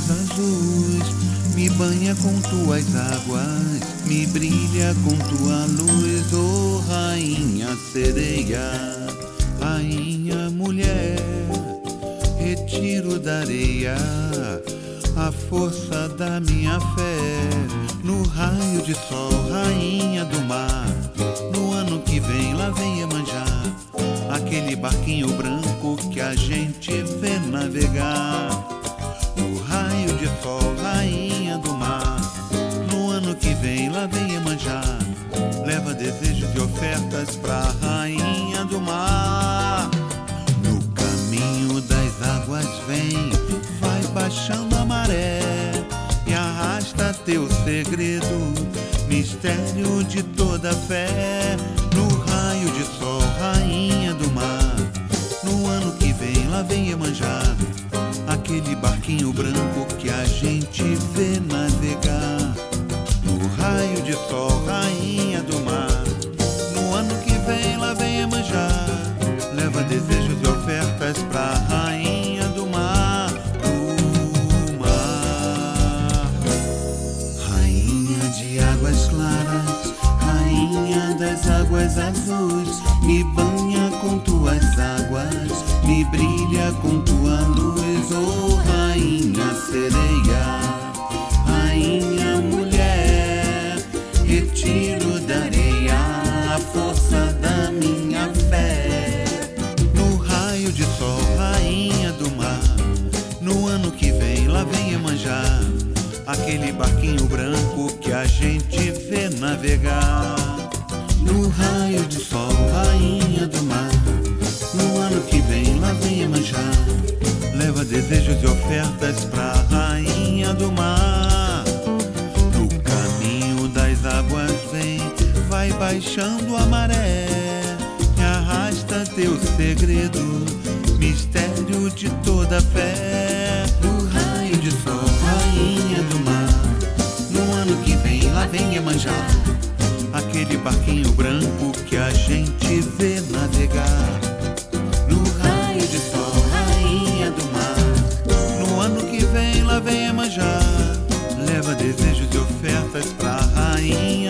azuis, me banha com tuas águas, me brilha com tua luz, oh rainha sereia, rainha mulher, retiro da areia a força da minha fé, no raio de sol, rainha do mar, no ano que vem lá vem Iemanjá, aquele barquinho branco que a gente vê navegar. No raio de sol, rainha do mar, no ano que vem lá vem Iemanjá, leva desejos e ofertas pra rainha do mar. No caminho das águas vem, vai baixando a maré e arrasta teu segredo, mistério de toda fé. No raio de sol, rainha do mar, no ano que vem lá vem Iemanjá, aquele barquinho branco que a gente vê navegar. No raio de sol, rainha do mar, no ano que vem lá vem Iemanjá, leva desejos e ofertas pra rainha do mar, do mar. Rainha de águas claras, rainha das águas azuis, me banha com tuas águas, me brilha com tua luz, oh rainha sereia, rainha mulher, retiro da areia a força da minha fé. No raio de sol, rainha do mar, no ano que vem lá vem Iemanjá, aquele barquinho branco que a gente vê navegar. No raio de sol, rainha do mar, no ano que vem lá vem Iemanjá, leva desejos e ofertas pra rainha do mar. No caminho das águas vem, vai baixando a maré e arrasta teu segredo, mistério de toda fé. No raio de sol, rainha do mar, no ano que vem lá vem Iemanjá, aquele barquinho branco que a gente vê navegar. No raio de sol, rainha do mar, no ano que vem lá vem Iemanjá, leva desejos e ofertas pra rainha